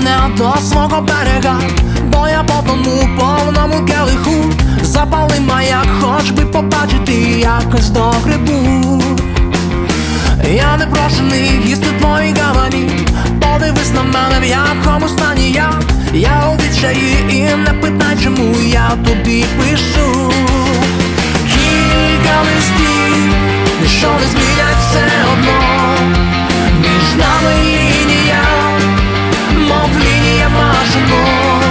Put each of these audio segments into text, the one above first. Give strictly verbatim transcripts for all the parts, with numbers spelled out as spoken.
мене до свого берега, бо я потону у повному келиху. Запали маяк, хоч би побачити, якось до грибу. Я не прошений їсти твої гавані, подивись на мене, в якому стані я. Я у відчаї і не питай, чому я тобі пишу. Кілька листів, ніщо не змінять все одно. Між нами лінія, мов лінія бажано.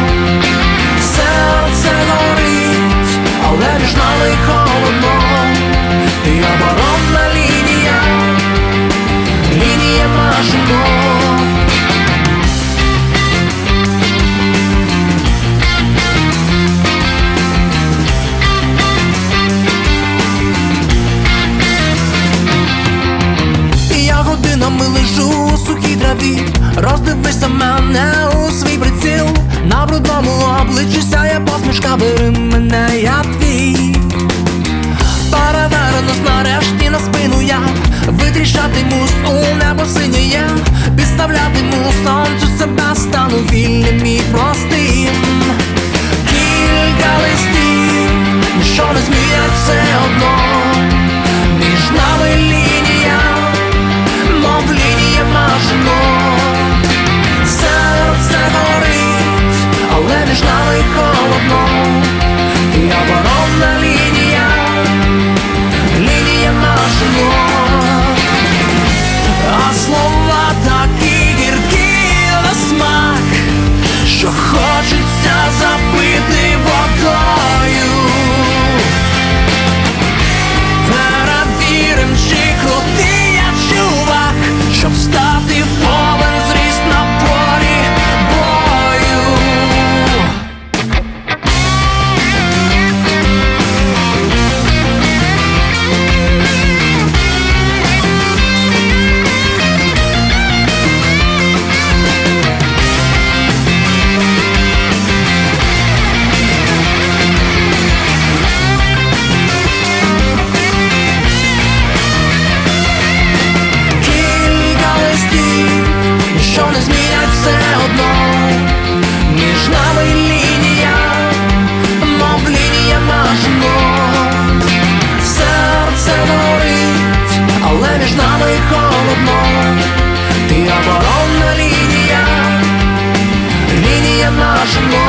Серце горить, але між нами холодно. Ти оборонна лінія, лінія бажано. Годинами лежу у сухій траві, роздивися мене у свій приціл. На брудному обличчі сяє посмішка, бери мене, я твій. Перевернусь нарешті на спину я, витріщатимусь у небо синє, підставлятиму сонцю себе, стану вільним і простим. Кілька листів, ніщо не змінять все одно. Між нами лінія, мов лінія бажано. Серце горить, але між нами холодно. Ти оборонна лінія, лінія бажано. А слова такі гіркі на смак, що хочеться запити водою. Перевірим, чи крутий я чувак, щоб стати в повен зріст на полі бою. Що не змінять все одно. Між нами лінія, мов лінія бажано. Серце горить, але між нами холодно. Ти оборонна лінія, лінія бажано.